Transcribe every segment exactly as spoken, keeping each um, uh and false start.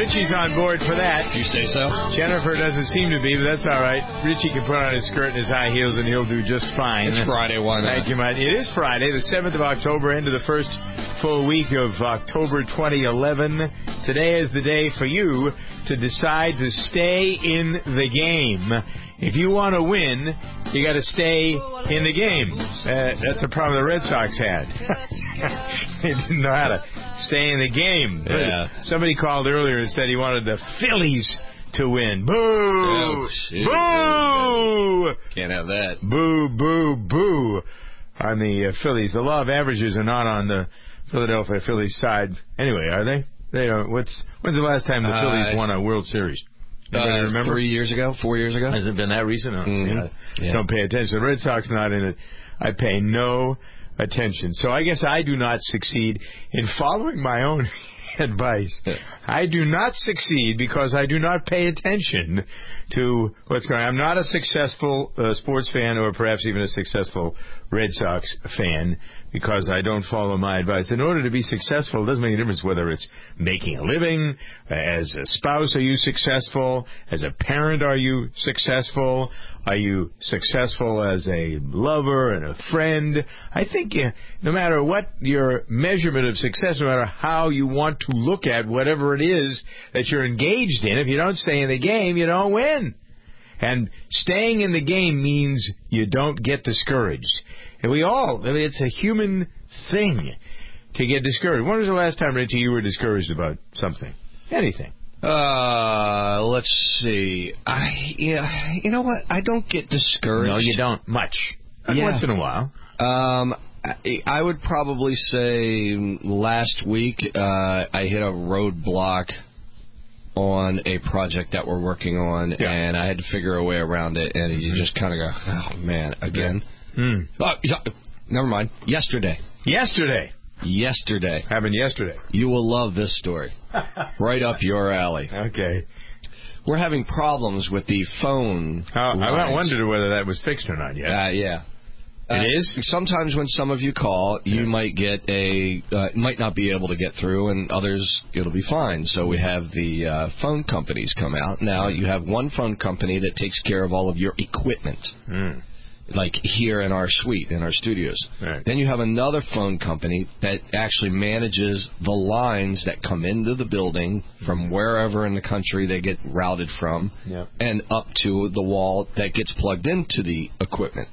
Richie's on board for that. You say so? Jennifer doesn't seem to be, but that's all right. Richie can put on his skirt and his high heels, and he'll do just fine. It's Friday, why not? Thank you, Mike. It is Friday, the seventh of October, into the first full week of October twenty eleven. Today is the day for you to decide to stay in the game. If you want to win, you got to stay in the game. Uh, that's the problem the Red Sox had. They didn't know how to stay in the game. Yeah. Somebody called earlier and said he wanted the Phillies to win. Boo! Oh, boo! Can't have that. Boo, boo, boo on the uh, Phillies. The law of averages are not on the Philadelphia Phillies side. Anyway, are they? They are. What's when's the last time the Phillies uh, won a World Series? Anybody uh, remember? Three years ago, four years ago. Has it been that recent? Oh, mm-hmm. I yeah. Don't pay attention. The Red Sox not in it. I pay no attention. So I guess I do not succeed in following my own advice. I do not succeed because I do not pay attention to what's going on. I'm not a successful uh, sports fan or perhaps even a successful Red Sox fan because I don't follow my advice. In order to be successful, it doesn't make a difference whether it's making a living, as a spouse, are you successful? As a parent, are you successful? Are you successful as a lover and a friend? I think uh, no matter what your measurement of success, no matter how you want to look at whatever it is that you're engaged in, if you don't stay in the game, you don't win. And staying in the game means you don't get discouraged. And we all, I mean, it's a human thing to get discouraged. When was the last time, Richie, you were discouraged about something? Anything? Uh, let's see. I, yeah, you know what? I don't get discouraged. No, you don't much. Yeah. Once in a while. Um, I, I would probably say last week uh, I hit a roadblock on a project that we're working on, yeah. and I had to figure a way around it, and you just kind of go, oh, man, again? Yeah. Mm. Oh, yeah, never mind. Yesterday. Yesterday. Yesterday. Happened yesterday. You will love this story. Right up your alley. Okay. We're having problems with the phone. Uh, I wondered whether that was fixed or not yet. Uh, yeah. It uh, is? Sometimes when some of you call, you yeah. might get a, uh, might not be able to get through, and others, it'll be fine. So we have the uh, phone companies come out. Now you have one phone company that takes care of all of your equipment. Mm. Like here in our suite, in our studios. Right. Then you have another phone company that actually manages the lines that come into the building from wherever in the country they get routed from yep. and up to the wall that gets plugged into the equipment.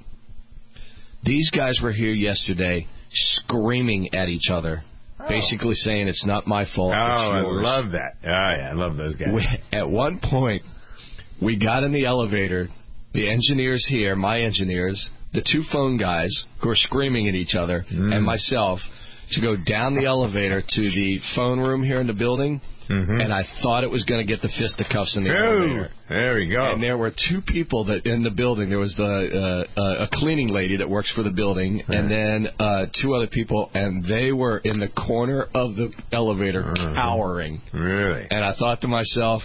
These guys were here yesterday screaming at each other, oh. basically saying it's not my fault, oh, it's yours. I love that. Oh, yeah, I love those guys. We, at one point, we got in the elevator. The engineers here, my engineers, the two phone guys who are screaming at each other, mm. and myself, to go down the elevator to the phone room here in the building, mm-hmm. and I thought it was going to get the fisticuffs in the Ooh, elevator. There we go. And there were two people that in the building. There was the uh, uh, a cleaning lady that works for the building, right. and then uh, two other people, and they were in the corner of the elevator uh-huh. cowering. Really? And I thought to myself,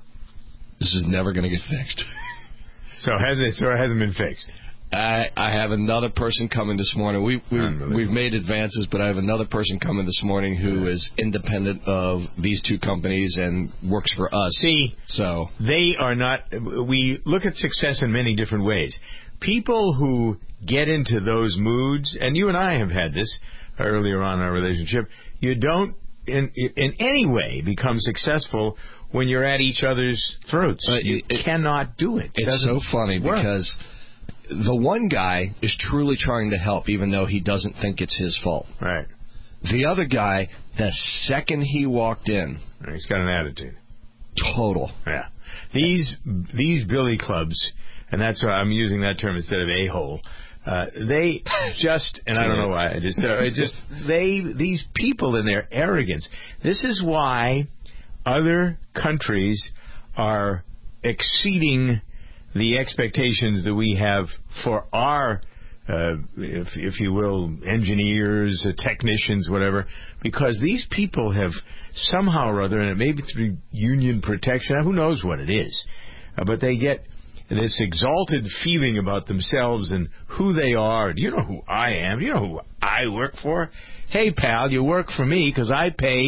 this is never going to get fixed. So has it? So it hasn't been fixed. I, I have another person coming this morning. We, we we've made advances, but I have another person coming this morning who yeah. is independent of these two companies and works for us. See, so they are not. We look at success in many different ways. People who get into those moods, and you and I have had this earlier on in our relationship. You don't in in any way become successful when you're at each other's throats. Uh, you it, cannot do it. it it's so funny work. Because the one guy is truly trying to help, even though he doesn't think it's his fault. Right. The other guy, the second he walked in, he's got an attitude. Total. Yeah. These these billy clubs, and that's why I'm using that term instead of a-hole. Uh, they just, and I don't know why, I just, uh, I just they these people in their arrogance. This is why other countries are exceeding the expectations that we have for our, uh, if, if you will, engineers, uh, technicians, whatever, because these people have somehow or other, and it may be through union protection, who knows what it is, uh, but they get this exalted feeling about themselves and who they are. Do you know who I am? Do you know who I work for? Hey, pal, you work for me because I pay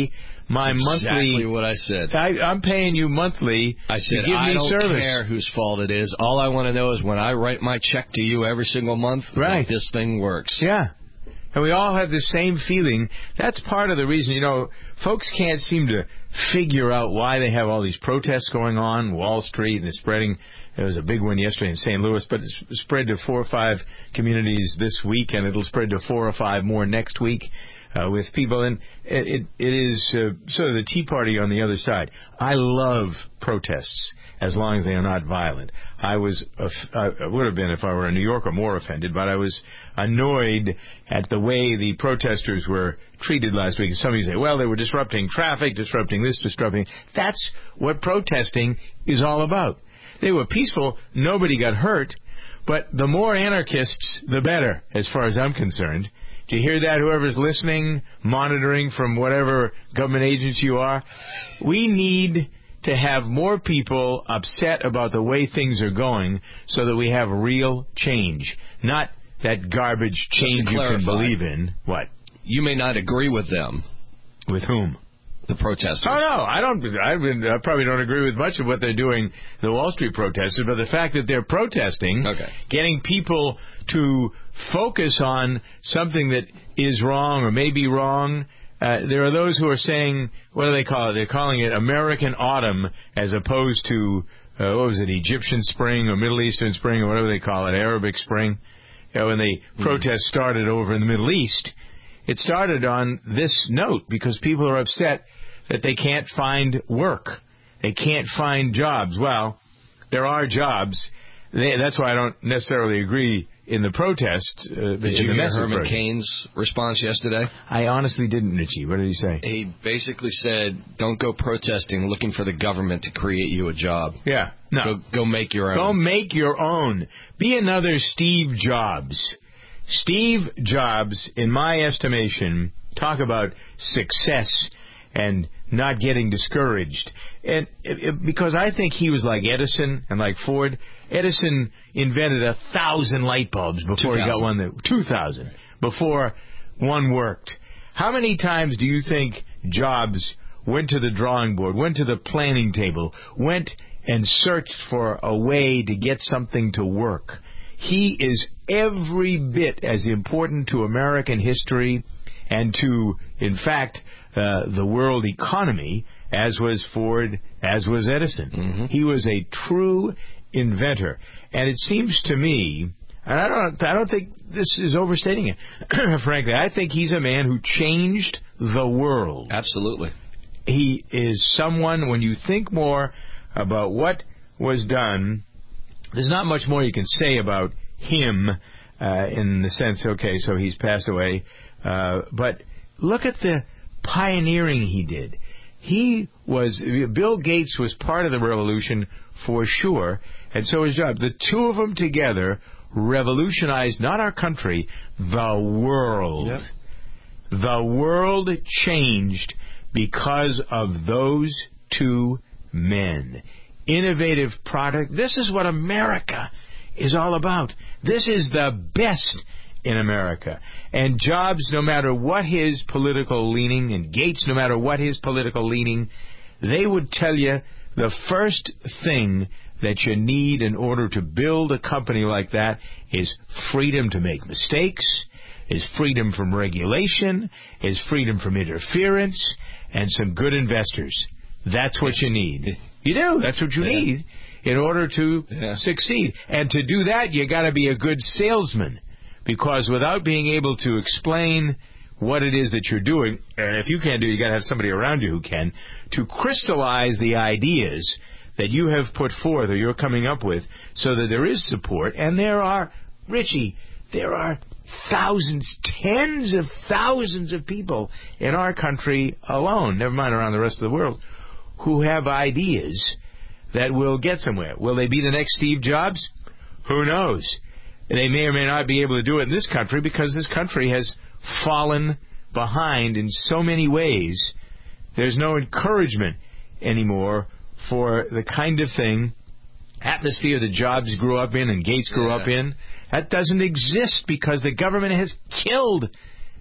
my That's monthly. Exactly what I said. I, I'm paying you monthly I said, to give I me don't service. care whose fault it is. All I want to know is when I write my check to you every single month, Right. that this thing works. Yeah. And we all have the same feeling. That's part of the reason, you know, folks can't seem to figure out why they have all these protests going on, Wall Street, and it's spreading. There was a big one yesterday in Saint Louis, but it's spread to four or five communities this week, and it'll spread to four or five more next week. Uh, with people, and it, it, it is uh, sort of the Tea Party on the other side. I love protests as long as they are not violent. I was, uh, I would have been if I were in New York or more offended, but I was annoyed at the way the protesters were treated last week. And somebody say, well, they were disrupting traffic, disrupting this, disrupting. That's what protesting is all about. They were peaceful. Nobody got hurt. But the more anarchists, the better, as far as I'm concerned. Do you hear that, whoever's listening, monitoring from whatever government agency you are? We need to have more people upset about the way things are going so that we have real change, not that garbage change you can believe in. What? You may not agree with them. With whom? The protesters. Oh, no, I don't. I, I probably don't agree with much of what they're doing, the Wall Street protesters, but the fact that they're protesting, okay. getting people to focus on something that is wrong or may be wrong. Uh, there are those who are saying, what do they call it? They're calling it American Autumn as opposed to, uh, what was it, Egyptian Spring or Middle Eastern Spring or whatever they call it, Arabic Spring. You know, when the mm-hmm. protest started over in the Middle East, it started on this note because people are upset that they can't find work. They can't find jobs. Well, there are jobs. They, that's why I don't necessarily agree in the protest. Uh, did you hear Herman Cain's response yesterday? I honestly didn't, Richie. What did he say? He basically said, don't go protesting looking for the government to create you a job. Yeah. No. Go, go make your own. Go make your own. Be another Steve Jobs. Steve Jobs, in my estimation, talk about success and not getting discouraged. And it, it, because I think he was like Edison and like Ford. Edison invented a thousand light bulbs before he got one that two thousand before one worked. How many times do you think Jobs went to the drawing board, went to the planning table, went and searched for a way to get something to work? He is every bit as important to American history and to, in fact, uh, the world economy as was Ford, as was Edison. Mm-hmm. He was a true inventor. And it seems to me, and I don't, I don't think this is overstating it, frankly, I think he's a man who changed the world. Absolutely. He is someone, when you think more about what was done, there's not much more you can say about him uh, in the sense, okay, so he's passed away, uh, but look at the pioneering he did. He was, Bill Gates was part of the revolution for sure, and so was Jobs. The two of them together revolutionized not our country, the world. Yep. The world changed because of those two men. Innovative product. This is what America is all about. This is the best in America. And Jobs, no matter what his political leaning, and Gates, no matter what his political leaning, they would tell you the first thing that you need in order to build a company like that is freedom to make mistakes, is freedom from regulation, is freedom from interference, and some good investors. That's what you need. You do. That's what you yeah. need in order to yeah. succeed. And to do that, you got to be a good salesman. Because without being able to explain what it is that you're doing, and if you can't do it, you got to have somebody around you who can, to crystallize the ideas that you have put forth or you're coming up with so that there is support. And there are, Richie, there are thousands, tens of thousands of people in our country alone, never mind around the rest of the world, who have ideas that will get somewhere. Will they be the next Steve Jobs? Who knows? They may or may not be able to do it in this country because this country has fallen behind in so many ways. There's no encouragement anymore for the kind of thing, atmosphere that Jobs grew up in and Gates grew yeah. up in. That doesn't exist because the government has killed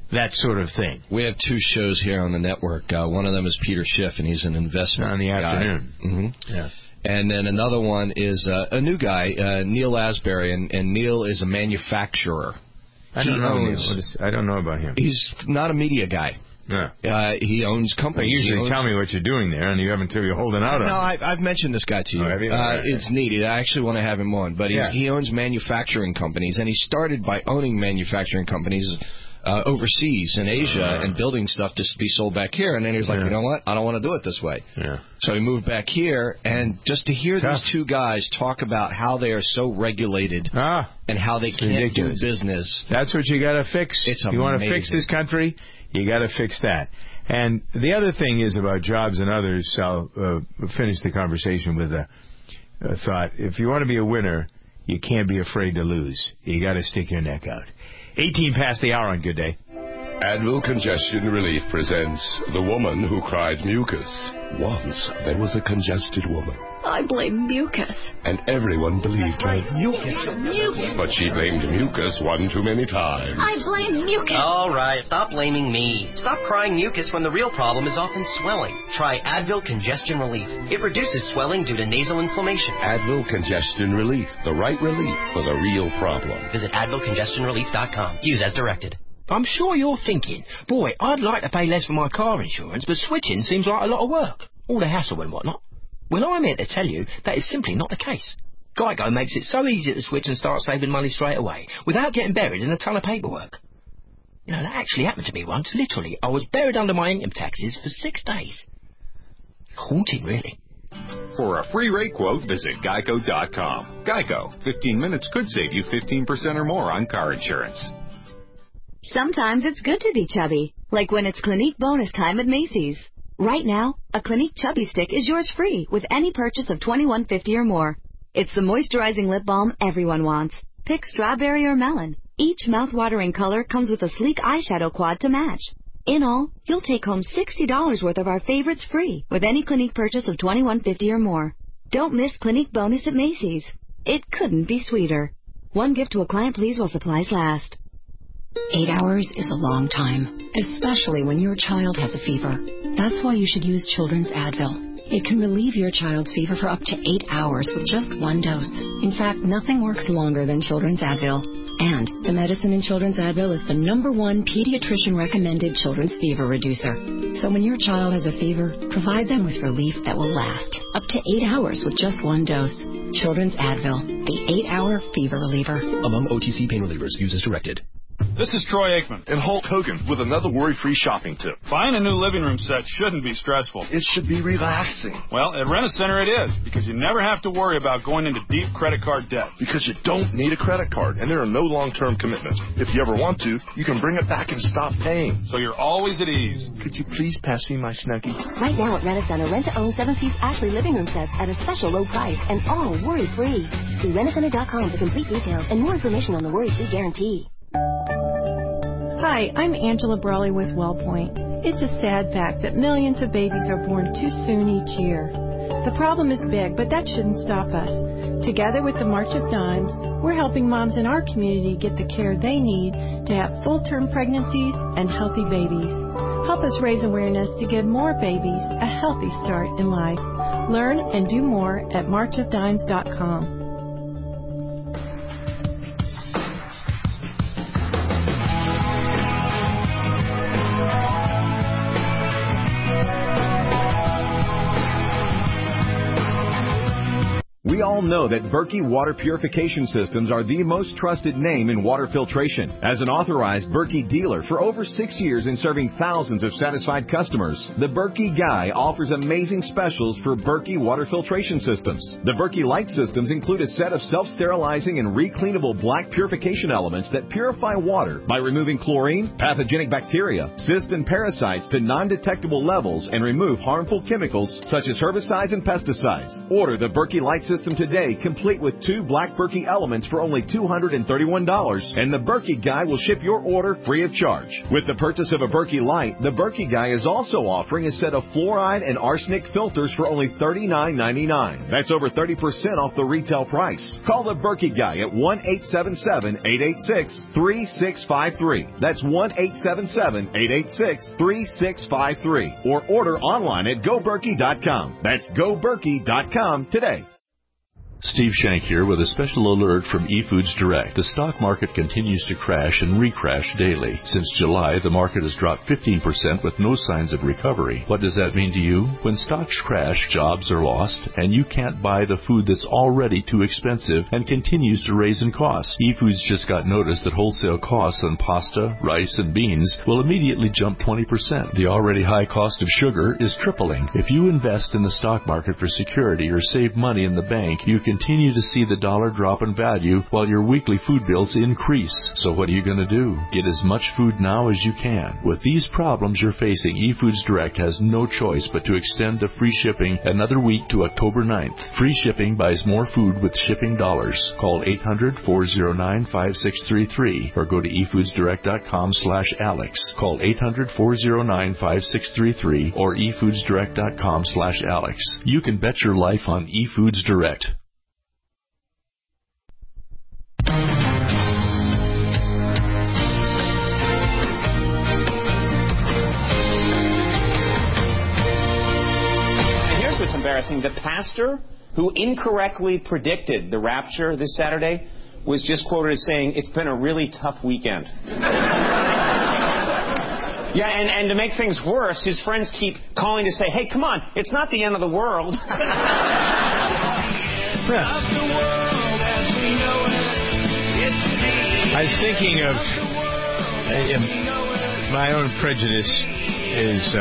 that sort of thing. We have two shows here on the network. Uh, one of them is Peter Schiff, and he's an investment on the guy. afternoon. Mm-hmm. Yeah. And then another one is uh, a new guy, uh, Neil Asbury, and, and Neil is a manufacturer. I don't he know. Owns, Neil. What is, I don't know about him. He's not a media guy. Yeah. Uh, he owns companies. Well, usually owns... tell me what you're doing there, and you haven't until you're holding out on No, I, I've mentioned this guy to you. Oh, have you? Uh, right. It's neat. I actually want to have him on. But he's, yeah. he owns manufacturing companies, and he started by owning manufacturing companies uh, overseas in Asia uh, and building stuff to be sold back here. And then he was like, yeah. you know what? I don't want to do it this way. Yeah. So he moved back here, and just to hear Tough. these two guys talk about how they are so regulated ah, and how they can't ridiculous. do business. That's what you got to fix. It's you want to amazing. fix this country, you got to fix that. And the other thing is about jobs and others. I'll uh, finish the conversation with a, a thought. If you want to be a winner, you can't be afraid to lose. You got to stick your neck out. eighteen past the hour on Good Day. Advil Congestion Relief presents The Woman Who Cried Mucus. Once there was a congested woman. I blame mucus. And everyone believed her. Mucus. Mucus. But she blamed mucus one too many times. I blame mucus. All right, stop blaming me. Stop crying mucus when the real problem is often swelling. Try Advil Congestion Relief. It reduces swelling due to nasal inflammation. Advil Congestion Relief. The right relief for the real problem. Visit Advil Congestion Relief dot com. Use as directed. I'm sure you're thinking, boy, I'd like to pay less for my car insurance, but switching seems like a lot of work. All the hassle and whatnot. Well, I'm here to tell you that is simply not the case. Geico makes it so easy to switch and start saving money straight away, without getting buried in a ton of paperwork. You know, that actually happened to me once, literally. I was buried under my income taxes for six days. Haunting, really. For a free rate quote, visit geico dot com. Geico, fifteen minutes could save you fifteen percent or more on car insurance. Sometimes it's good to be chubby, like when it's Clinique bonus time at Macy's. Right now, a Clinique Chubby Stick is yours free with any purchase of twenty-one fifty or more. It's the moisturizing lip balm everyone wants. Pick strawberry or melon. Each mouth-watering color comes with a sleek eyeshadow quad to match. In all, you'll take home sixty dollars worth of our favorites free with any Clinique purchase of twenty-one fifty or more. Don't miss Clinique bonus at Macy's. It couldn't be sweeter. One gift to a client, please, while supplies last. Eight hours is a long time, especially when your child has a fever. That's why you should use Children's Advil. It can relieve your child's fever for up to eight hours with just one dose. In fact, nothing works longer than Children's Advil. And the medicine in Children's Advil is the number one pediatrician-recommended children's fever reducer. So when your child has a fever, provide them with relief that will last up to eight hours with just one dose. Children's Advil, the eight-hour fever reliever. Among O T C pain relievers, use as directed. This is Troy Aikman. And Hulk Hogan with another worry-free shopping tip. Buying a new living room set shouldn't be stressful. It should be relaxing. Well, at Rent-A-Center it is, because you never have to worry about going into deep credit card debt. Because you don't need a credit card, and there are no long-term commitments. If you ever want to, you can bring it back and stop paying. So you're always at ease. Could you please pass me my Snuggie? Right now at Rent-A-Center, rent-to-own seven-piece Ashley living room sets at a special low price and all worry-free. See rent a center dot com for complete details and more information on the worry-free guarantee. Hi, I'm Angela Brawley with WellPoint. It's a sad fact that millions of babies are born too soon each year. The problem is big, but that shouldn't stop us. Together with the March of Dimes, we're helping moms in our community get the care they need to have full-term pregnancies and healthy babies. Help us raise awareness to give more babies a healthy start in life. Learn and do more at march of dimes dot com. We all know that Berkey Water Purification Systems are the most trusted name in water filtration. As an authorized Berkey dealer for over six years and serving thousands of satisfied customers, the Berkey Guy offers amazing specials for Berkey Water Filtration Systems. The Berkey Light Systems include a set of self-sterilizing and recleanable black purification elements that purify water by removing chlorine, pathogenic bacteria, cysts, and parasites to non-detectable levels and remove harmful chemicals such as herbicides and pesticides. Order the Berkey Light Systems system today, complete with two Black Berkey elements for only two hundred thirty-one dollars, and the Berkey Guy will ship your order free of charge. With the purchase of a Berkey Light, the Berkey Guy is also offering a set of fluoride and arsenic filters for only thirty-nine ninety-nine. That's over thirty percent off the retail price. Call the Berkey Guy at one eight seven seven, eight eight six, three six five three. That's one eight seven seven, eight eight six, three six five three. Or order online at go berkey dot com. That's go berkey dot com today. Steve Shank here with a special alert from eFoods Direct. The stock market continues to crash and recrash daily. Since July, the market has dropped fifteen percent with no signs of recovery. What does that mean to you? When stocks crash, jobs are lost, and you can't buy the food that's already too expensive and continues to raise in cost. eFoods just got notice that wholesale costs on pasta, rice, and beans will immediately jump twenty percent. The already high cost of sugar is tripling. If you invest in the stock market for security or save money in the bank, you can continue to see the dollar drop in value while your weekly food bills increase. So what are you going to do? Get as much food now as you can. With these problems you're facing, eFoods Direct has no choice but to extend the free shipping another week to October ninth. Free shipping buys more food with shipping dollars. Call eight hundred, four oh nine, five six three three or go to e foods direct dot com slash alex. Call eight hundred, four oh nine, five six three three or e foods direct dot com slash alex. You can bet your life on eFoods Direct. What's embarrassing, the pastor who incorrectly predicted the rapture this Saturday was just quoted as saying, it's been a really tough weekend. Yeah, and, and to make things worse, his friends keep calling to say, hey, come on, it's not the end of the world. I was thinking of uh, my own prejudice is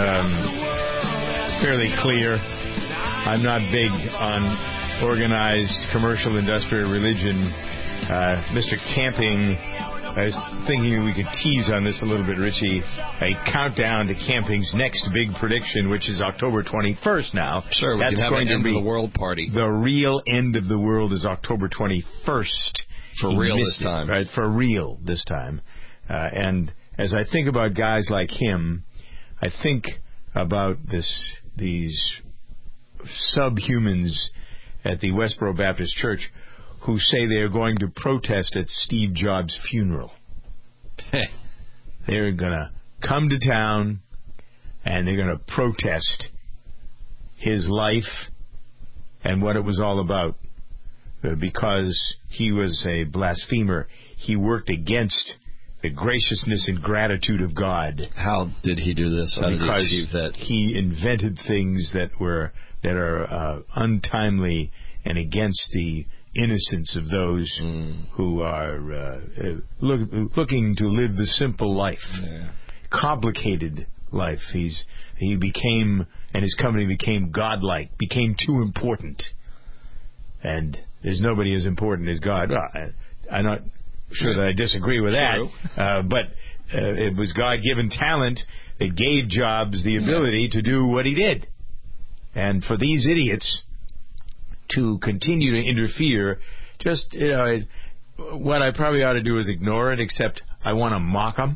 um, fairly clear. I'm not big on organized commercial industrial religion. Uh, Mister Camping, I was thinking we could tease on this a little bit, Richie. A countdown to Camping's next big prediction, which is October twenty-first now. Sure, we That's can have going an to end be of the world party. The real end of the world is October twenty-first. For he real this it, time. Right, for real this time. Uh, and as I think about guys like him, I think about this these subhumans at the Westboro Baptist Church who say they are going to protest at Steve Jobs' funeral. They're going to come to town and they're going to protest his life and what it was all about. Uh, because he was a blasphemer, he worked against the graciousness and gratitude of God. How did he do this? How because did he achieve that? He invented things that were that are uh, untimely and against the innocence of those mm. who are uh, look, looking to live the simple life, yeah. complicated life. He's he became and his company became godlike, became too important, and there's nobody as important as God. Well, I, I'm not sure that I disagree with that, uh, but uh, it was God-given talent that gave Jobs the ability to do what he did. And for these idiots to continue to interfere, just, you know, it, what I probably ought to do is ignore it, except I want to mock them.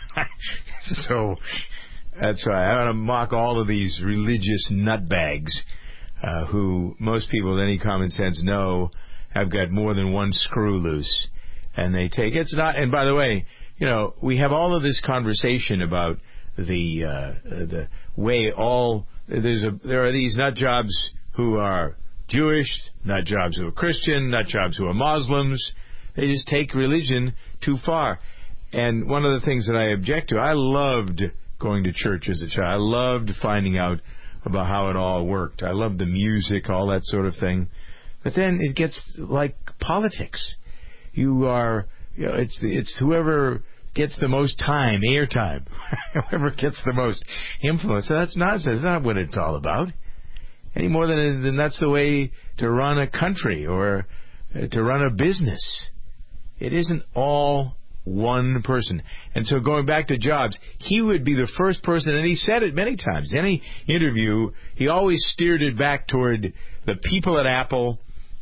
So that's why I want to mock all of these religious nutbags uh, who most people with any common sense know have got more than one screw loose. And they take it's not. And by the way, you know, we have all of this conversation about the uh, the way all there's a there are these nut jobs who are Jewish, nut jobs who are Christian, nut jobs who are Muslims. They just take religion too far. And one of the things that I object to, I loved going to church as a child. I loved finding out about how it all worked. I loved the music, all that sort of thing. But then it gets like politics. You are, you know, it's it's whoever gets the most time, airtime, whoever gets the most influence. So that's nonsense. That's not what it's all about. Any more than, than that's the way to run a country or uh, to run a business. It isn't all one person. And so going back to Jobs, he would be the first person, and he said it many times. Any interview, he always steered it back toward the people at Apple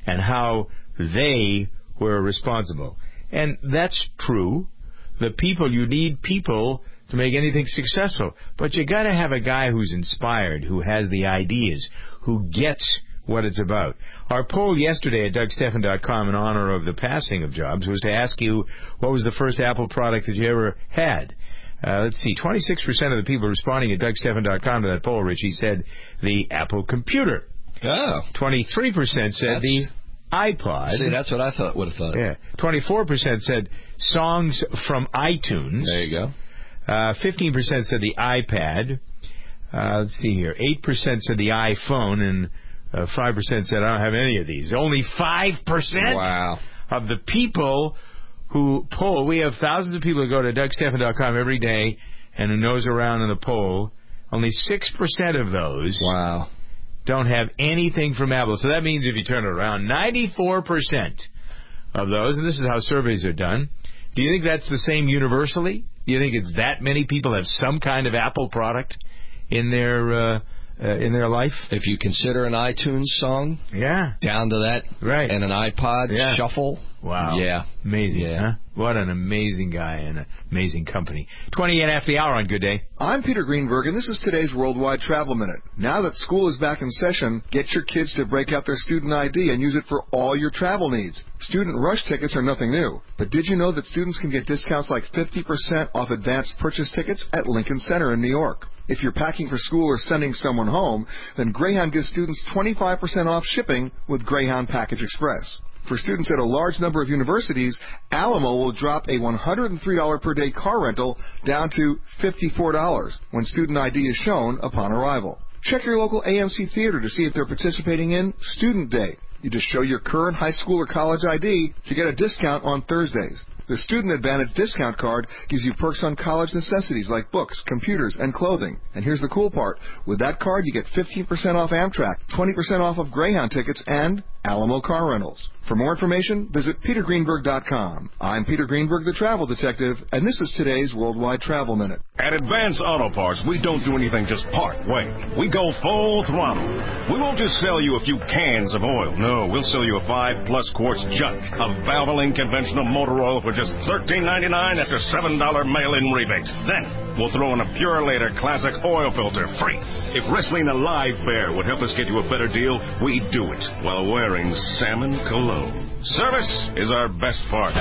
and how they were responsible. And that's true. The people, you need people to make anything successful. But you got to have a guy who's inspired, who has the ideas, who gets what it's about. Our poll yesterday at Doug Stephan dot com in honor of the passing of Jobs was to ask you what was the first Apple product that you ever had. Uh, let's see, twenty-six percent of the people responding at Doug Stephan dot com to that poll, Richie, said the Apple computer. Oh. twenty-three percent said That's... the iPod. See, that's what I thought would have thought. Yeah. twenty-four percent said songs from iTunes. There you go. Uh, fifteen percent said the iPad. Uh, let's see here. eight percent said the iPhone, and uh, five percent said, I don't have any of these. Only five percent wow. of the people who poll. We have thousands of people who go to Doug Stephan dot com every day and who nose around in the poll. Only six percent of those wow. don't have anything from Apple. So that means if you turn it around, ninety-four percent of those, and this is how surveys are done, do you think that's the same universally? Do you think it's that many people have some kind of Apple product in their uh, uh, in their life? If you consider an iTunes song, yeah, down to that, right, and an iPod yeah. shuffle, wow, yeah, amazing, yeah. huh? What an amazing guy and an amazing company. twenty-eight after the hour on Good Day. I'm Peter Greenberg, and this is today's Worldwide Travel Minute. Now that school is back in session, get your kids to break out their student I D and use it for all your travel needs. Student rush tickets are nothing new. But did you know that students can get discounts like fifty percent off advanced purchase tickets at Lincoln Center in New York? If you're packing for school or sending someone home, then Greyhound gives students twenty-five percent off shipping with Greyhound Package Express. For students at a large number of universities, Alamo will drop a one hundred three dollars per day car rental down to fifty-four dollars when student I D is shown upon arrival. Check your local A M C theater to see if they're participating in Student Day. You just show your current high school or college I D to get a discount on Thursdays. The Student Advantage discount card gives you perks on college necessities like books, computers, and clothing. And here's the cool part. With that card, you get fifteen percent off Amtrak, twenty percent off of Greyhound tickets, and Alamo car rentals. For more information, visit Peter Greenberg dot com. I'm Peter Greenberg, the travel detective, and this is today's Worldwide Travel Minute. At Advance Auto Parts, we don't do anything just part way. We go full throttle. We won't just sell you a few cans of oil. No, we'll sell you a five-plus quarts jug of Valvoline conventional motor oil for just thirteen ninety-nine after seven dollars mail-in rebate. Then, we'll throw in a Purolator Classic oil filter free. If Wrestling a live bear would help us get you a better deal, we do it while wearing salmon cologne. Service is our best part.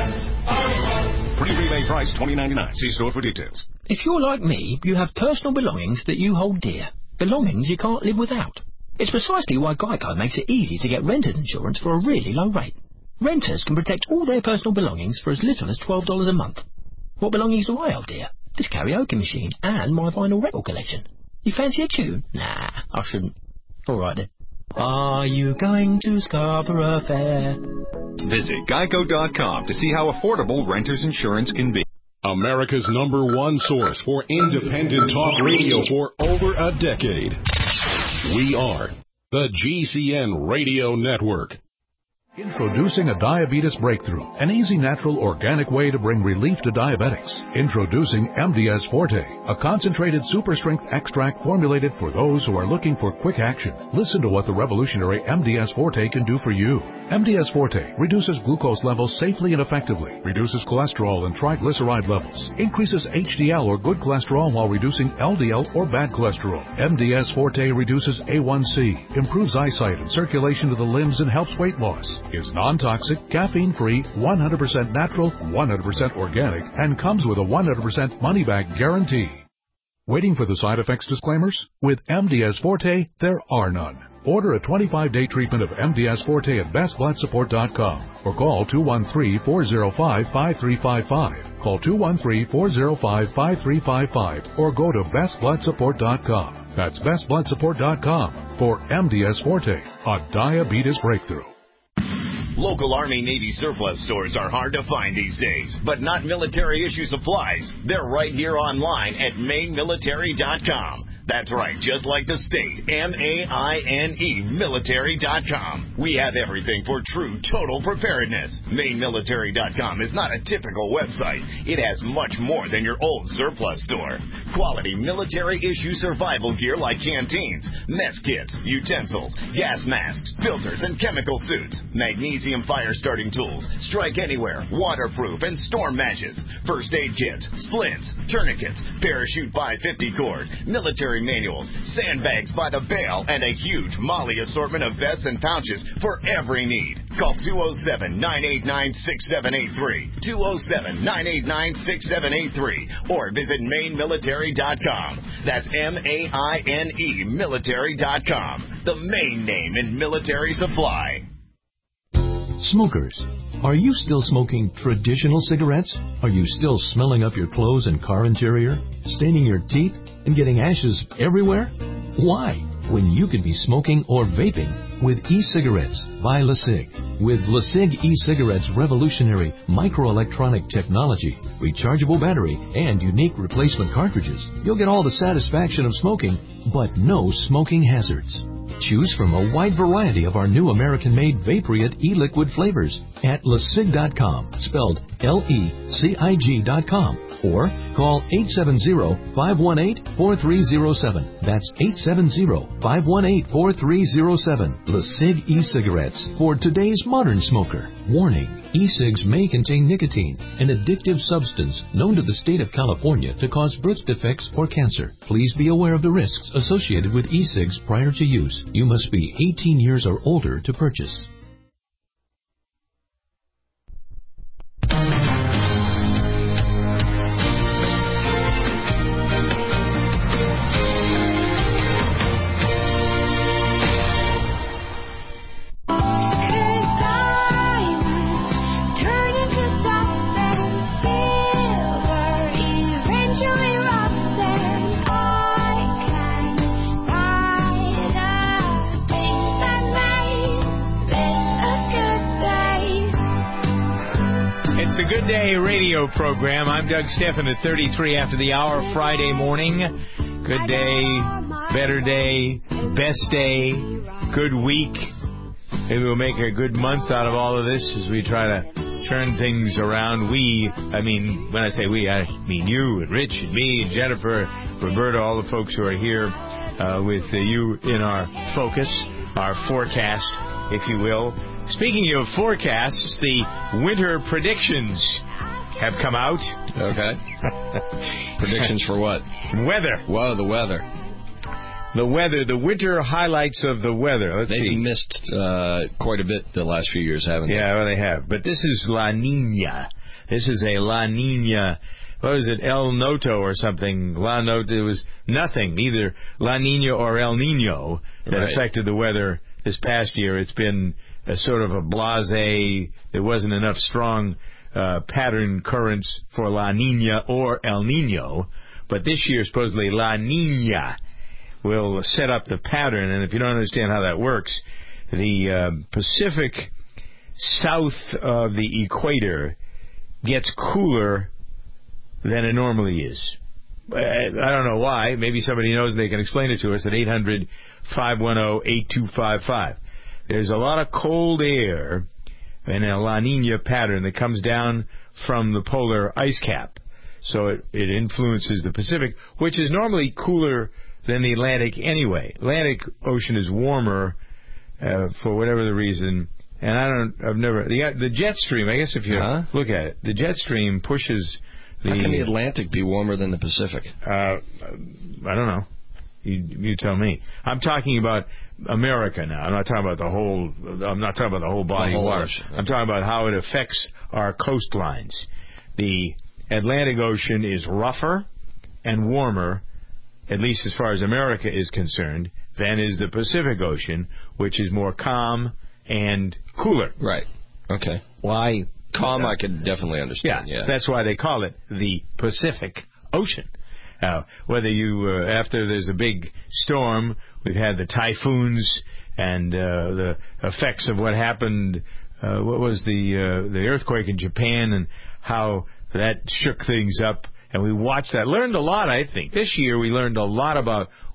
Pre-rebate price twenty ninety-nine. See store for details. If you're like me, you have personal belongings that you hold dear. Belongings you can't live without. It's precisely why Geico makes it easy to get renter's insurance for a really low rate. Renters can protect all their personal belongings for as little as twelve dollars a month. What belongings do I hold dear? This karaoke machine and my vinyl record collection. You fancy a tune? Nah, I shouldn't. All right then. Are you going to Scarborough Fair? Visit Geico dot com to see how affordable renter's insurance can be. America's number one source for independent talk radio for over a decade. We are the G C N Radio Network. Introducing a diabetes breakthrough, an easy, natural, organic way to bring relief to diabetics. Introducing M D S Forte, a concentrated super strength extract formulated for those who are looking for quick action. Listen to what the revolutionary M D S Forte can do for you. M D S Forte reduces glucose levels safely and effectively, reduces cholesterol and triglyceride levels, increases H D L or good cholesterol while reducing L D L or bad cholesterol. M D S Forte reduces A one C, improves eyesight and circulation to the limbs, and helps weight loss. Is non-toxic, caffeine-free, one hundred percent natural, one hundred percent organic, and comes with a one hundred percent money-back guarantee. Waiting for the side effects disclaimers? With M D S Forte, there are none. Order a twenty-five day treatment of M D S Forte at best blood support dot com or call two one three, four zero five, five three five five. Call two one three, four zero five, five three five five or go to best blood support dot com. That's best blood support dot com for M D S Forte, a diabetes breakthrough. Local Army-Navy surplus stores are hard to find these days, but not military issue supplies. They're right here online at maine military dot com. That's right, just like the state, M A I N E, military dot com. We have everything for true total preparedness. Maine military dot com is not a typical website. It has much more than your old surplus store. Quality military-issue survival gear like canteens, mess kits, utensils, gas masks, filters, and chemical suits. Magnesium fire-starting tools, strike anywhere, waterproof, and storm matches. First aid kits, splints, tourniquets, parachute five fifty cord, military manuals, sandbags by the bale, and a huge Molly assortment of vests and pouches for every need. Call two oh seven, nine eight nine, six seven eight three, two oh seven, nine eight nine, six seven eight three, or visit Maine military dot com. That's M A I N E, military dot com, the Maine name in military supply. Smokers, are you still smoking traditional cigarettes? Are you still smelling up your clothes and car interior, staining your teeth, and getting ashes everywhere? Why, when you could be smoking or vaping with e-cigarettes by LeSig? With LeSig e-cigarettes' revolutionary microelectronic technology, rechargeable battery, and unique replacement cartridges, you'll get all the satisfaction of smoking, but no smoking hazards. Choose from a wide variety of our new American-made Vaporite e-liquid flavors at LeSig dot com, spelled L E C I G dot com, or call eight seven zero, five one eight, four three zero seven. That's eight seven zero, five one eight, four three zero seven. LeSig e-cigarettes for today's modern smoker. Warning. E-cigs may contain nicotine, an addictive substance known to the state of California to cause birth defects or cancer. Please be aware of the risks associated with e-cigs prior to use. You must be eighteen years or older to purchase. Radio program. I'm Doug Stephan at thirty-three after the hour, Friday morning. Good day, better day, best day, good week. Maybe we'll make a good month out of all of this as we try to turn things around. We, I mean, when I say we, I mean you and Rich and me and Jennifer, Roberta, all the folks who are here uh, with uh, you in our focus, our forecast, if you will. Speaking of forecasts, the winter predictions have come out. Okay. Predictions for what? Weather. Whoa, the weather. The weather, the winter highlights of the weather. Let's They've see. They've missed uh, quite a bit the last few years, haven't they? Yeah, well, they have. But this is La Nina. This is a La Nina. What was it? El Noto or something. La Noto. It was nothing, either La Nina or El Nino, that right. affected the weather this past year. It's been a sort of a blasé. There wasn't enough strong Uh, pattern currents for La Nina or El Nino, but this year supposedly La Nina will set up the pattern. And if you don't understand how that works, the uh, Pacific south of the equator gets cooler than it normally is. I don't know why. Maybe somebody knows and they can explain it to us at eight hundred, five one zero, eight two five five. There's a lot of cold air and a La Nina pattern that comes down from the polar ice cap. So it, it influences the Pacific, which is normally cooler than the Atlantic anyway. Atlantic Ocean is warmer uh, for whatever the reason. And I don't, I've never, the, the jet stream, I guess if you huh? look at it, the jet stream pushes the... How can the Atlantic be warmer than the Pacific? Uh, I don't know. You, you tell me. I'm talking about America now. I'm not talking about the whole. I'm not talking about the whole body of water. Ocean. I'm talking about how it affects our coastlines. The Atlantic Ocean is rougher and warmer, at least as far as America is concerned, than is the Pacific Ocean, which is more calm and cooler. Right. Okay. Why? Calm, uh, I could definitely understand. Yeah, yeah. That's why they call it the Pacific Ocean. Uh, whether you, uh, after there's a big storm, we've had the typhoons and uh, the effects of what happened, uh, what was the uh, the earthquake in Japan and how that shook things up. And we watched that, learned a lot, I think. This year we learned a lot about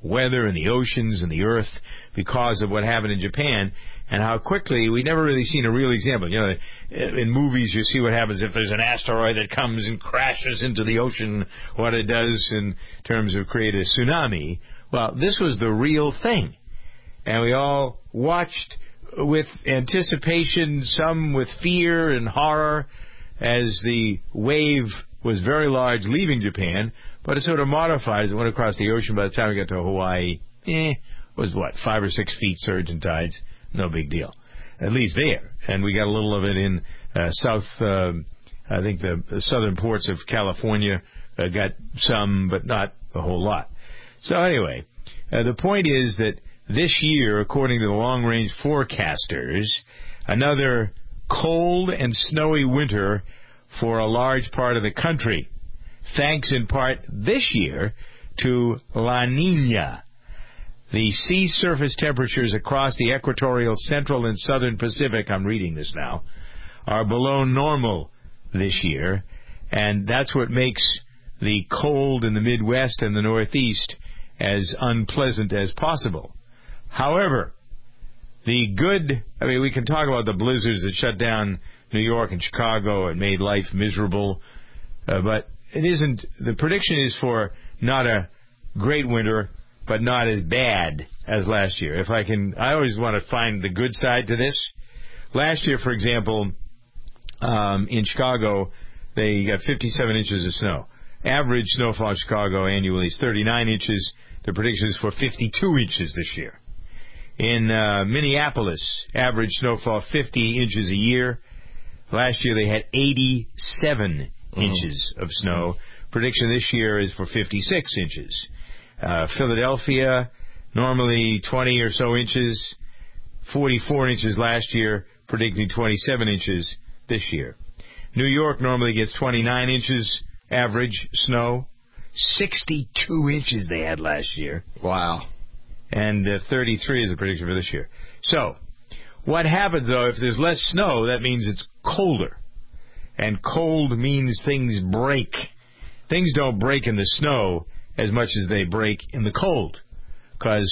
weather and the oceans and the earth because of what happened in Japan, and how quickly we never really seen a real example. You know, in movies you see what happens if there's an asteroid that comes and crashes into the ocean, what it does in terms of create a tsunami. Well, this was the real thing, and we all watched with anticipation, some with fear and horror, as the wave was very large leaving Japan, but it sort of modified as it went across the ocean. By the time we got to Hawaii, eh, it was what, five or six feet surge in tides? No big deal. At least there. And we got a little of it in uh, south, uh, I think the, the southern ports of California uh, got some, but not a whole lot. So anyway, uh, the point is that this year, according to the long-range forecasters, another cold and snowy winter for a large part of the country, thanks in part this year to La Nina. The sea surface temperatures across the equatorial central and southern Pacific, I'm reading this now, are below normal this year, and that's what makes the cold in the Midwest and the Northeast as unpleasant as possible. However, the good, I mean, we can talk about the blizzards that shut down New York and Chicago and made life miserable, uh, but it isn't, the prediction is for not a great winter, but not as bad as last year. If I can, I always want to find the good side to this. Last year, for example, um, in Chicago, they got fifty-seven inches of snow. Average snowfall in Chicago annually is thirty-nine inches. The prediction is for fifty-two inches this year. In uh, Minneapolis, average snowfall fifty inches a year. Last year they had eighty-seven mm-hmm. inches of snow. Prediction this year is for fifty-six inches. Uh, Philadelphia, normally twenty or so inches, forty-four inches last year, predicting twenty-seven inches this year. New York normally gets twenty-nine inches average snow. sixty-two inches they had last year. Wow. And uh, thirty-three is the prediction for this year. So, what happens, though, if there's less snow, that means it's colder. And cold means things break. Things don't break in the snow as much as they break in the cold. Because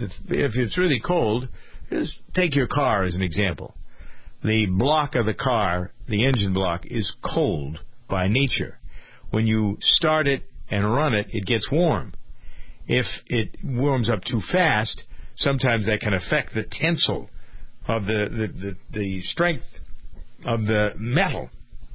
if it's really cold, just take your car as an example. The block of the car, the engine block, is cold by nature. When you start it and run it, it gets warm. If it warms up too fast, sometimes that can affect the tensile of the, the, the, the strength of the metal.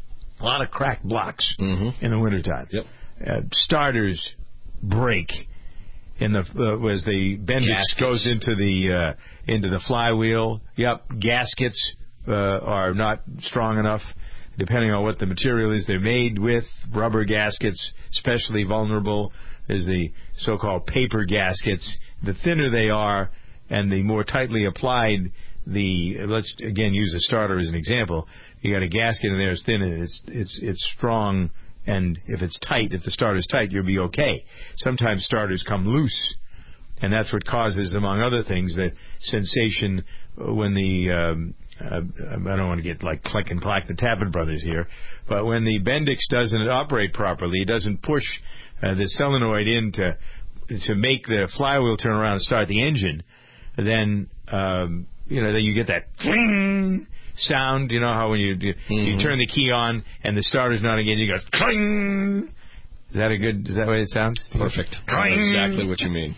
A lot of cracked blocks mm-hmm. in the wintertime. Yep. Uh, starters break in the uh, as the bendix gaskets. goes into the uh, into the flywheel. Yep, gaskets uh, are not strong enough, depending on what the material is they're made with. Rubber gaskets, especially vulnerable. There's the so-called paper gaskets. The thinner they are, and the more tightly applied the, let's again use a starter as an example. You got a gasket in there, it's thin and it's it's it's strong. And if it's tight, if the starter's tight, you'll be okay. Sometimes starters come loose, and that's what causes, among other things, the sensation when the, um, uh, I don't want to get like Click and Clack, the Tappet Brothers here, but when the Bendix doesn't operate properly, it doesn't push uh, the solenoid in to, to make the flywheel turn around and start the engine, then, um, you know, then you get that cling sound. You know how when you you, mm-hmm. you turn the key on and the starter's not again, you go cling. Is that a good? Is that what it sounds? Perfect. I know exactly what you mean.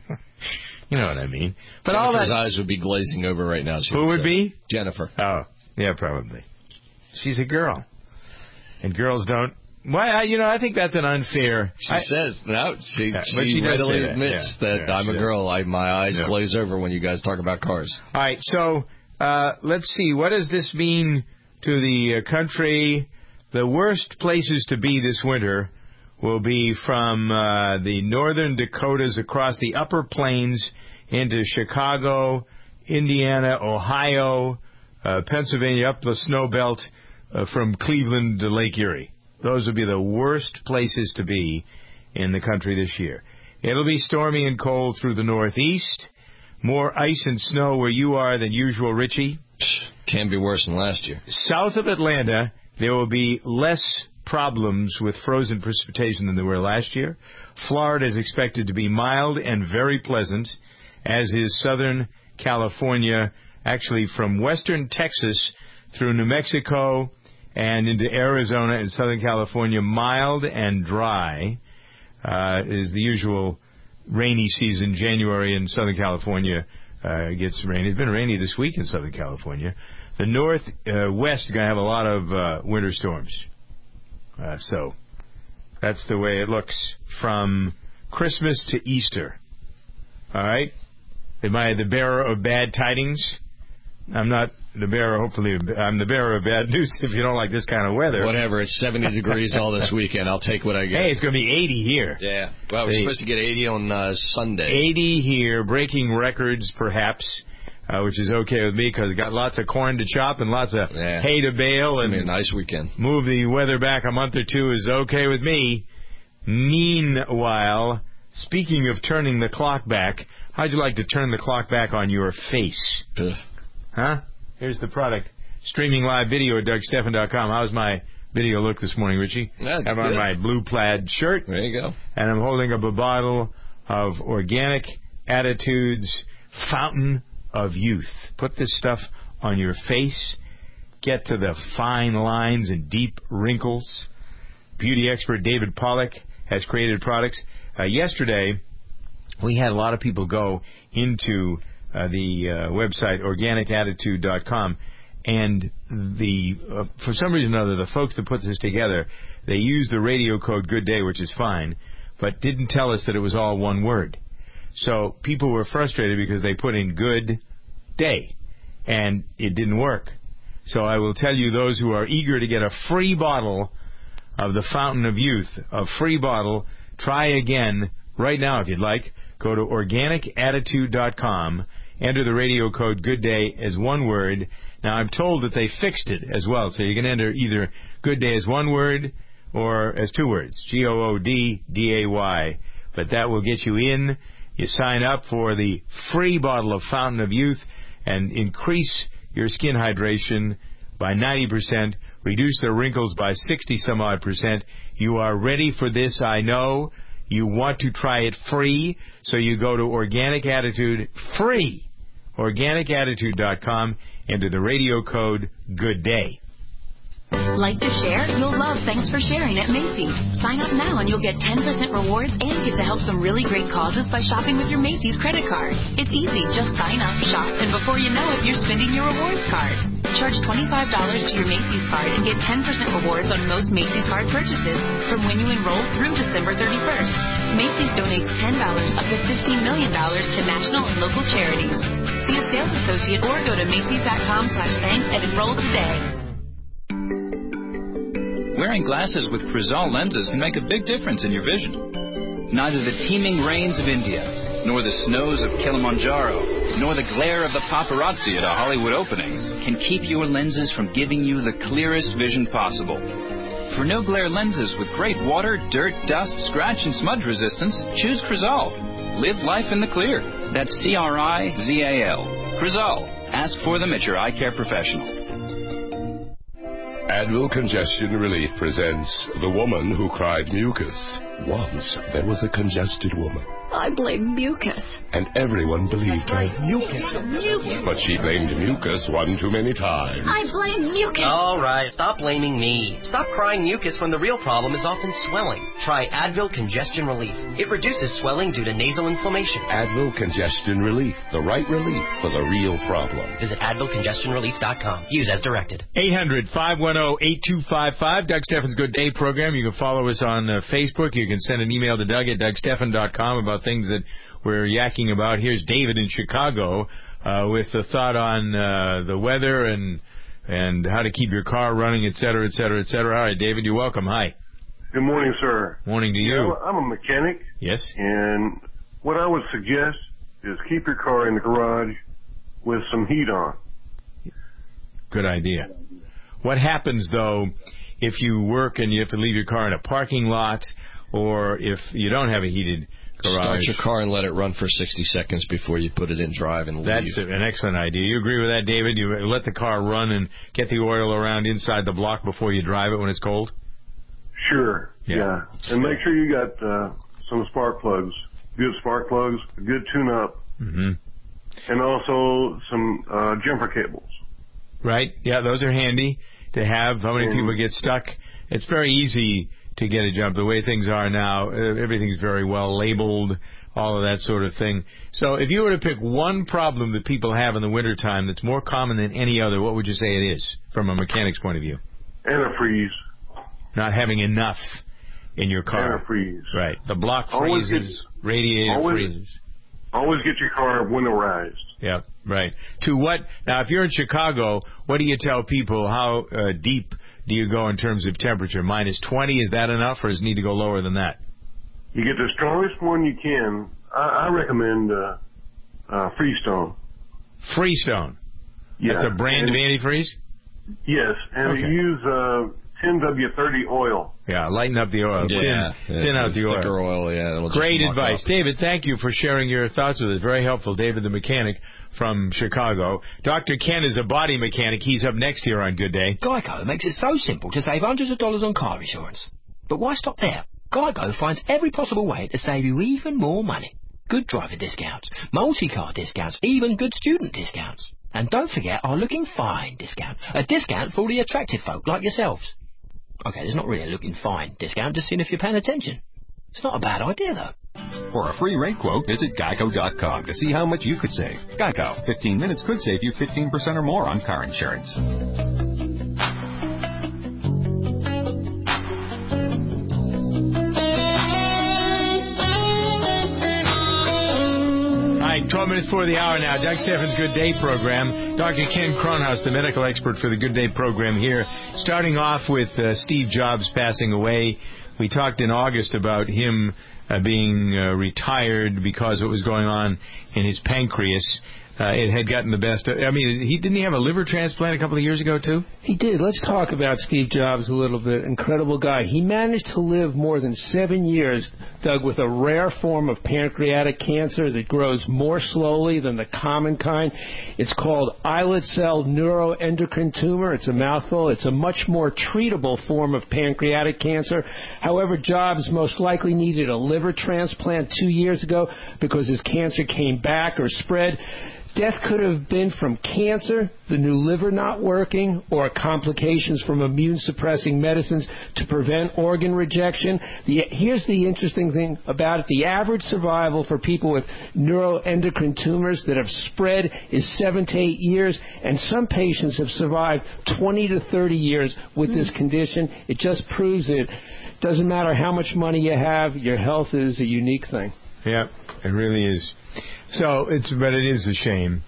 You know what I mean. But Jennifer's all that eyes would be glazing over right now. Who would say. be? Jennifer. Oh, yeah, probably. She's a girl, and girls don't. Why? You know, I think that's an unfair. She I, says no. She, yeah, she, she readily that. admits yeah, that yeah, I'm a girl. I, my eyes yeah. glaze over when you guys talk about cars. All right, so. Uh, let's see, what does this mean to the uh, country? The worst places to be this winter will be from uh, the northern Dakotas across the upper plains into Chicago, Indiana, Ohio, uh, Pennsylvania, up the snow belt uh, from Cleveland to Lake Erie. Those will be the worst places to be in the country this year. It'll be stormy and cold through the northeast. More ice and snow where you are than usual, Richie. Can be worse than last year. South of Atlanta, there will be less problems with frozen precipitation than there were last year. Florida is expected to be mild and very pleasant, as is Southern California, actually from western Texas through New Mexico and into Arizona and Southern California. Mild and dry uh, is the usual rainy season. January in Southern California uh, gets rainy. It's been rainy this week in Southern California. The northwest uh, is going to have a lot of uh, winter storms. Uh, so that's the way it looks from Christmas to Easter. All right? Am I the bearer of bad tidings? I'm not the bearer, hopefully, I'm the bearer of bad news if you don't like this kind of weather. Whatever, it's seventy degrees all this weekend. I'll take what I get. Hey, it's going to be eighty here. Yeah. Well, we're They- supposed to get eighty on uh, Sunday. eighty here, breaking records perhaps, uh, which is okay with me because got lots of corn to chop and lots of Yeah. hay to bale. It's And gonna be a nice weekend. Move the weather back a month or two is okay with me. Meanwhile, speaking of turning the clock back, how'd you like to turn the clock back on your face? Ugh. Huh? Here's the product. Streaming live video at Doug Stephan dot com. How's my video look this morning, Richie? Yeah, I'm on good. my blue plaid shirt. There you go. And I'm holding up a bottle of Organic Attitudes Fountain of Youth. Put this stuff on your face. Get to the fine lines and deep wrinkles. Beauty expert David Pollack has created products. Uh, yesterday, we had a lot of people go into uh, the uh, website organic attitude dot com, and the uh, for some reason or other, the folks that put this together, they used the radio code Good Day, which is fine, but didn't tell us that it was all one word. So people were frustrated because they put in Good Day, and it didn't work. So I will tell you, those who are eager to get a free bottle of the Fountain of Youth, a free bottle, try again right now if you'd like. Go to organic attitude dot com, enter the radio code Good Day as one word. Now, I'm told that they fixed it as well, so you can enter either Good Day as one word or as two words, G O O D D A Y. But that will get you in. You sign up for the free bottle of Fountain of Youth and increase your skin hydration by ninety percent, reduce the wrinkles by sixty some odd percent. You are ready for this, I know. You want to try it free, so you go to Organic Attitude, free, organic attitude dot com, enter the radio code Good Day. Like to share? You'll love Thanks for Sharing at Macy's. Sign up now and you'll get ten percent rewards and get to help some really great causes by shopping with your Macy's credit card. It's easy. Just sign up, shop, and before you know it, you're spending your rewards card. Charge twenty-five dollars to your Macy's card and get ten percent rewards on most Macy's card purchases from when you enroll through December thirty-first. Macy's donates ten dollars up to fifteen million dollars to national and local charities. See a sales associate or go to Macy's dot com slash thanks and enroll today. Wearing glasses with Crizal lenses can make a big difference in your vision. Neither the teeming rains of India, nor the snows of Kilimanjaro, nor the glare of the paparazzi at a Hollywood opening can keep your lenses from giving you the clearest vision possible. For no glare lenses with great water, dirt, dust, scratch, and smudge resistance, choose Crizal. Live life in the clear. That's C R I Z A L. Crizal. Ask for them at your eye care professional. Advil Congestion Relief presents The Woman Who Cried Mucus. Once there was a congested woman, I blame mucus. and everyone believed her. Mucus. Mucus. But she blamed mucus one too many times. I blame mucus. All right, stop blaming me. Stop crying mucus when the real problem is often swelling. Try Advil Congestion Relief. It reduces swelling due to nasal inflammation. Advil Congestion Relief, the right relief for the real problem. Visit advil congestion relief dot com. Use as directed. eight hundred, five one zero, eight two five five, Doug Stephan's Good Day program. You can follow us on uh, Facebook. You can send an email to Doug at Doug Stephan dot com about things that we're yakking about. Here's David in Chicago uh, with a thought on uh, the weather and and how to keep your car running, et cetera, et cetera, et cetera. All right, David, you're welcome. Hi. Good morning, sir. Morning to you. Yeah, I'm a mechanic. Yes. And what I would suggest is keep your car in the garage with some heat on. Good idea. What happens, though, if you work and you have to leave your car in a parking lot, or if you don't have a heated garage? Start your car and let it run for sixty seconds before you put it in drive and leave. That's an excellent idea. You agree with that, David? You let the car run and get the oil around inside the block before you drive it when it's cold? Sure. Yeah. Yeah. And make sure you got uh, some spark plugs, good spark plugs, a good tune-up, Mm-hmm. and also some uh, jumper cables. Right. Yeah, those are handy to have. How many And- people get stuck? It's very easy to get a jump. The way things are now, uh, everything's very well labeled, all of that sort of thing. So if you were to pick one problem that people have in the wintertime that's more common than any other, what would you say it is from a mechanic's point of view? Antifreeze. Not having enough in your car. Antifreeze. Right. The block Always freezes, radiator always- freezes. Always get your car winterized. Yeah, right. To what? Now, if you're in Chicago, what do you tell people? How uh, deep do you go in terms of temperature? Minus twenty, is that enough, or does it need to go lower than that? You get the strongest one you can. I, I recommend uh, uh, Freestone. Freestone. Yeah. That's a brand And- of antifreeze? Yes, and Okay. you use uh, ten W thirty oil. Yeah, lighten up the oil. Yeah, thin, yeah, thin out the oil. thicker oil, yeah. it'll just Great muck advice. up. David, thank you for sharing your thoughts with us. Very helpful. David, the mechanic from Chicago. Doctor Ken is a body mechanic. He's up next here on Good Day. Geico makes it so simple to save hundreds of dollars on car insurance. But why stop there? Geico finds every possible way to save you even more money. Good driver discounts, multi-car discounts, even good student discounts. And don't forget our Looking Fine discount, a discount for all the attractive folk like yourselves. Okay, there's not really a Looking Fine discount, just seeing if you're paying attention. It's not a bad idea, though. For a free rate quote, visit geico dot com to see how much you could save. Geico. fifteen minutes could save you fifteen percent or more on car insurance. All right, twelve minutes before the hour now. Doug Steffens' Good Day program. Doctor Ken Cronhaus, the medical expert for the Good Day program here. Starting off with uh, Steve Jobs passing away. We talked in August about him uh, being uh, retired because of what was going on in his pancreas. Uh, it had gotten the best. Of, I mean, he didn't he have a liver transplant a couple of years ago, too? He did. Let's talk about Steve Jobs a little bit. Incredible guy. He managed to live more than seven years, Doug, with a rare form of pancreatic cancer that grows more slowly than the common kind. It's called islet cell neuroendocrine tumor. It's a mouthful. It's a much more treatable form of pancreatic cancer. However, Jobs most likely needed a liver transplant two years ago because his cancer came back or spread. Death could have been from cancer, the new liver not working, or complications from immune-suppressing medicines to prevent organ rejection. The, here's the interesting thing about it. The average survival for people with neuroendocrine tumors that have spread is seven to eight years, and some patients have survived twenty to thirty years with this condition. It just proves that it doesn't matter how much money you have, your health is a unique thing. Yeah, it really is. So it's, but it is a shame.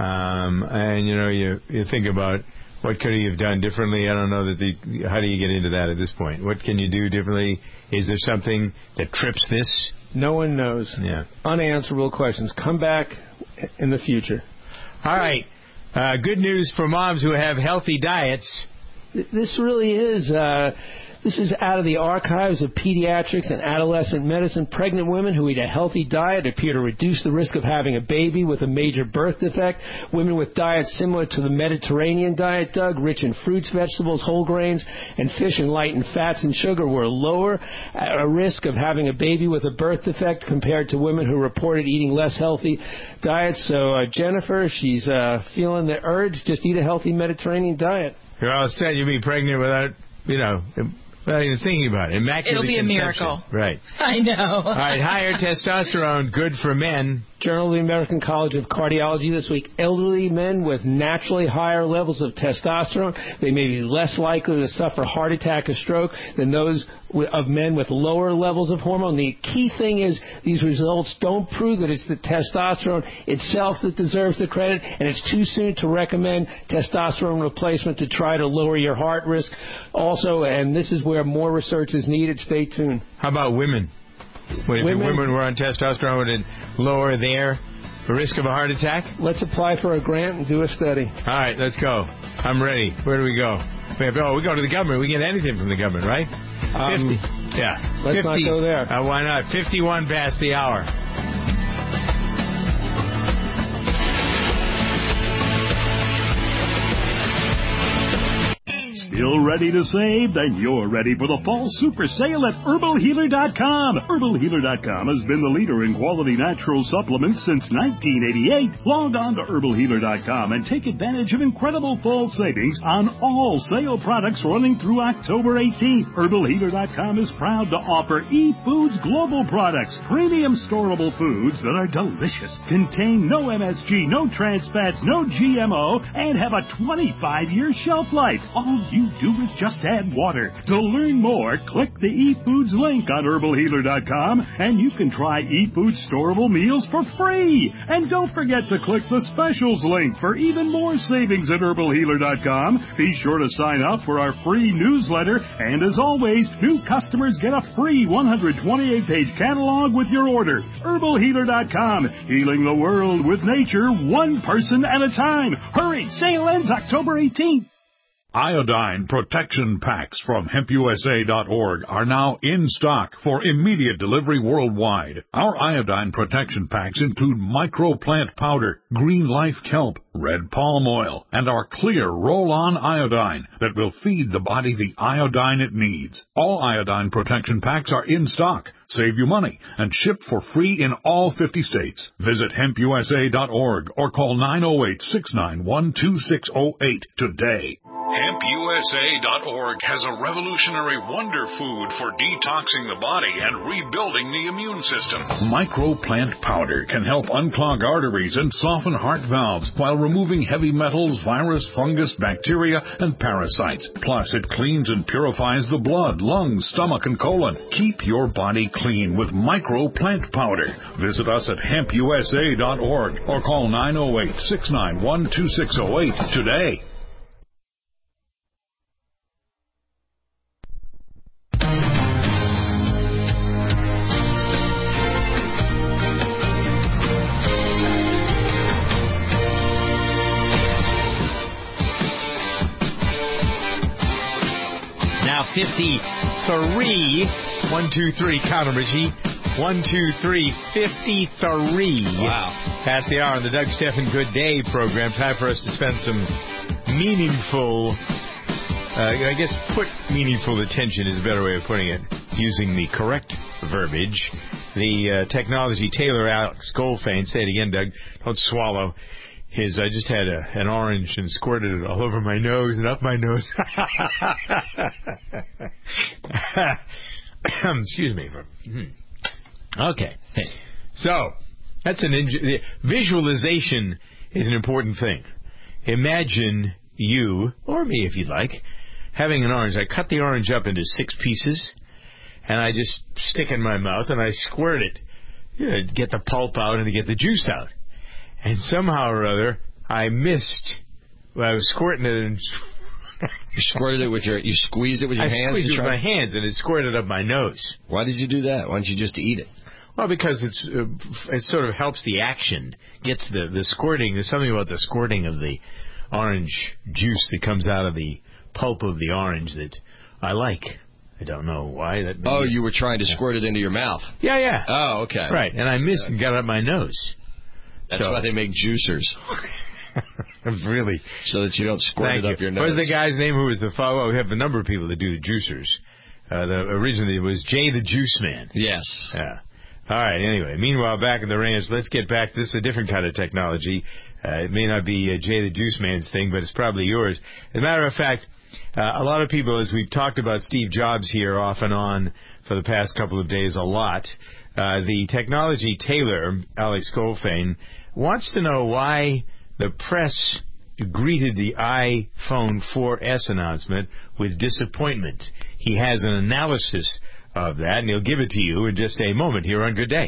Um, and you know, you you think about what could he have done differently. I don't know that the. How do you get into that at this point? What can you do differently? Is there something that trips this? No one knows. Yeah. Unanswerable questions. Come back in the future. All right. Uh, good news for moms who have healthy diets. This really is. Uh, This is out of the archives of pediatrics and adolescent medicine. Pregnant women who eat a healthy diet appear to reduce the risk of having a baby with a major birth defect. Women with diets similar to the Mediterranean diet, Doug, rich in fruits, vegetables, whole grains, and fish and light in fats and sugar, were lower at a risk of having a baby with a birth defect compared to women who reported eating less healthy diets. So uh, Jennifer, she's uh, feeling the urge, just eat a healthy Mediterranean diet. You're all set. You'll be pregnant without, you know, without even thinking about it. Immaculate It'll be a conception. miracle. Right. I know. All right, higher testosterone, good for men. Journal of the American College of Cardiology this week. Elderly men with naturally higher levels of testosterone, they may be less likely to suffer heart attack or stroke than those of men with lower levels of hormone. The key thing is these results don't prove that it's the testosterone itself that deserves the credit, and it's too soon to recommend testosterone replacement to try to lower your heart risk. Also, and this is where more research is needed, stay tuned. How about women? Would women, women were on testosterone, would it lower their risk of a heart attack? Let's apply for a grant and do a study. All right, let's go. I'm ready. Where do we go? We have, oh, we go to the government. We get anything from the government, right? Um, fifty. Yeah. Let's fifty. not go there. Uh, why not? fifty-one past the hour. Still ready to save? Then you're ready for the fall super sale at herbal healer dot com. herbal healer dot com has been the leader in quality natural supplements since nineteen eighty-eight. Log on to herbal healer dot com and take advantage of incredible fall savings on all sale products running through October eighteenth. herbal healer dot com is proud to offer eFoods Global products, premium storable foods that are delicious, contain no M S G, no trans fats, no G M O, and have a twenty-five year shelf life. All you do is just add water. To learn more, click the eFoods link on herbal healer dot com and you can try eFoods storable meals for free. And don't forget to click the specials link for even more savings at herbal healer dot com. Be sure to sign up for our free newsletter, and as always, new customers get a free one hundred twenty-eight page catalog with your order. herbal healer dot com, healing the world with nature one person at a time. Hurry, sale ends October eighteenth. Iodine protection packs from hemp U S A dot org are now in stock for immediate delivery worldwide. Our iodine protection packs include microplant powder, green life kelp, red palm oil, and our clear roll-on iodine that will feed the body the iodine it needs. All iodine protection packs are in stock, save you money, and ship for free in all fifty states. Visit hemp U S A dot org or call nine oh eight, six nine one, two six oh eight today. hemp U S A dot org has a revolutionary wonder food for detoxing the body and rebuilding the immune system. Microplant powder can help unclog arteries and soften heart valves while removing heavy metals, virus, fungus, bacteria, and parasites. Plus, it cleans and purifies the blood, lungs, stomach, and colon. Keep your body clean with microplant powder. Visit us at hemp U S A dot org or call nine oh eight, six nine one, two six oh eight today. fifty-three. One, two, three. Count them, Richie. One, two, three. fifty-three. Wow. Past the hour on the Doug Stephan Good Day program. Time for us to spend some meaningful, uh, I guess put meaningful attention is a better way of putting it, using the correct verbiage. The uh, technology tailor, Alex Goldfein, say it again, Doug. Don't swallow. His, I just had a, an orange and squirted it all over my nose and up my nose. Excuse me. Okay. So, that's an inj- visualization is an important thing. Imagine you, or me if you'd like, having an orange. I cut the orange up into six pieces, and I just stick it in my mouth, and I squirt it, you know, to get the pulp out and to get the juice out. And somehow or other, I missed. Well, I was squirting it, and you squirted it with your. You squeezed it with your I hands. I squeezed it with my hands, and it squirted up my nose. Why did you do that? Why don't you just eat it? Well, because it's uh, it sort of helps the action, gets the the squirting. There's something about the squirting of the orange juice that comes out of the pulp of the orange that I like. I don't know why. That. Oh, you were trying to squirt it into your mouth. Yeah, yeah. Oh, okay. Right, and I missed yeah. and got it up my nose. That's so. Why they make juicers. Really? So that you don't squirt Thank it you. up your nose. What was the guy's name who was the follow? Well, we have a number of people that do the juicers. Uh, the, originally, it was Jay the Juice Man. Yes. Yeah. All right, anyway. Meanwhile, back in the ranch, let's get back. This is a different kind of technology. Uh, it may not be uh, Jay the Juice Man's thing, but it's probably yours. As a matter of fact, uh, a lot of people, as we've talked about Steve Jobs here off and on for the past couple of days a lot, uh, the technology tailor, Alex Goldfein, wants to know why the press greeted the iPhone four S announcement with disappointment. He has an analysis of that, and he'll give it to you in just a moment here on Good Day.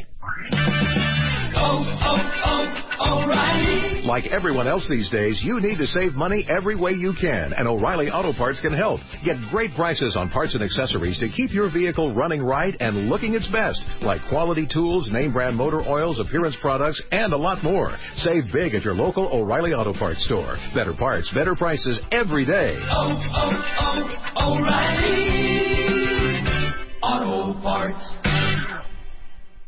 Oh, oh, oh, O'Reilly. Like everyone else these days, you need to save money every way you can, and O'Reilly Auto Parts can help. Get great prices on parts and accessories to keep your vehicle running right and looking its best, like quality tools, name brand motor oils, appearance products, and a lot more. Save big at your local O'Reilly Auto Parts store. Better parts, better prices every day. Oh, oh, oh, O'Reilly Auto Parts.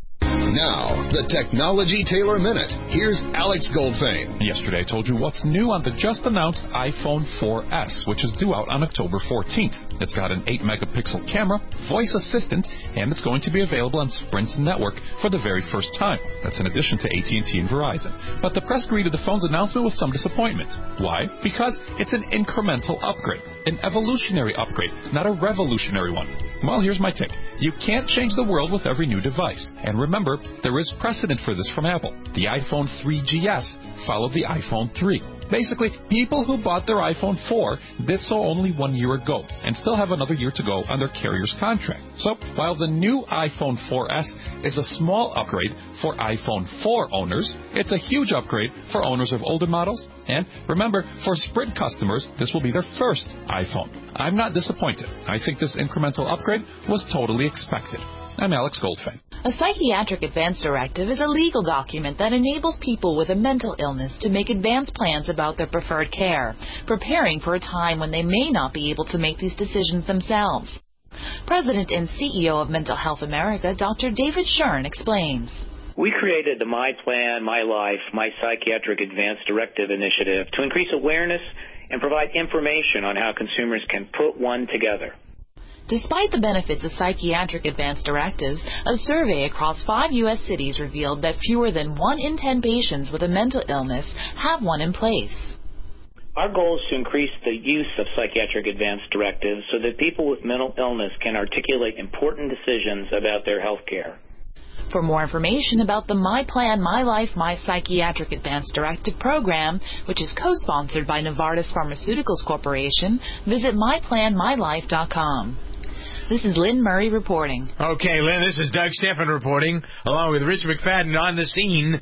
Now, the Technology Tailor Minute. Here's Alex Goldfein. Yesterday I told you what's new on the just-announced iPhone four S, which is due out on October fourteenth. It's got an eight megapixel camera, voice assistant, and it's going to be available on Sprint's network for the very first time. That's in addition to A T and T and Verizon. But the press greeted the phone's announcement with some disappointment. Why? Because it's an incremental upgrade. An evolutionary upgrade, not a revolutionary one. Well, here's my take. You can't change the world with every new device. And remember, there is precedent for this from Apple. The iPhone three G S followed the iPhone three. Basically, people who bought their iPhone four did so only one year ago and still have another year to go on their carrier's contract. So, while the new iPhone four S is a small upgrade for iPhone four owners, it's a huge upgrade for owners of older models. And remember, for Sprint customers, this will be their first iPhone. I'm not disappointed. I think this incremental upgrade was totally expected. I'm Alex Goldfein. A Psychiatric Advance Directive is a legal document that enables people with a mental illness to make advance plans about their preferred care, preparing for a time when they may not be able to make these decisions themselves. President and C E O of Mental Health America, Doctor David Shern, explains. We created the My Plan, My Life, My Psychiatric Advance Directive initiative to increase awareness and provide information on how consumers can put one together. Despite the benefits of psychiatric advance directives, a survey across five U S cities revealed that fewer than one in ten patients with a mental illness have one in place. Our goal is to increase the use of psychiatric advance directives so that people with mental illness can articulate important decisions about their health care. For more information about the My Plan, My Life, My Psychiatric Advance Directive program, which is co-sponsored by Novartis Pharmaceuticals Corporation, visit my plan my life dot com. This is Lynn Murray reporting. Okay, Lynn, this is Doug Steffen reporting, along with Rich McFadden on the scene.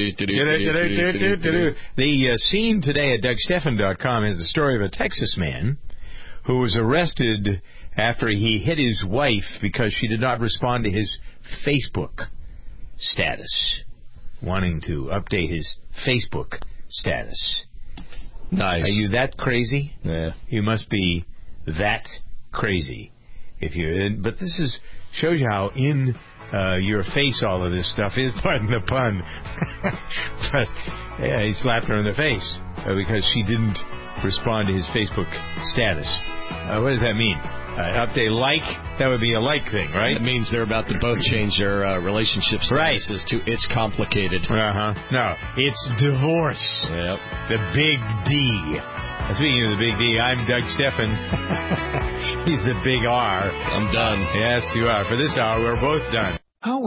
The uh, scene today at Doug Steffen dot com is the story of a Texas man who was arrested after he hit his wife because she did not respond to his Facebook status, wanting to update his Facebook status. Nice. Are you that crazy? Yeah. You must be that crazy. If you, but this is shows you how in uh, your face all of this stuff is. Pardon the pun. But yeah, he slapped her in the face uh, because she didn't respond to his Facebook status. Uh, what does that mean? Uh, update like? That would be a like thing, right? It means they're about to both change their uh, relationship statuses right. to it's complicated. Uh huh. No, it's divorce. Yep. The big D. Speaking of the big D, I'm Doug Steffen. He's the big R. I'm done. Yes, you are. For this hour, we're both done.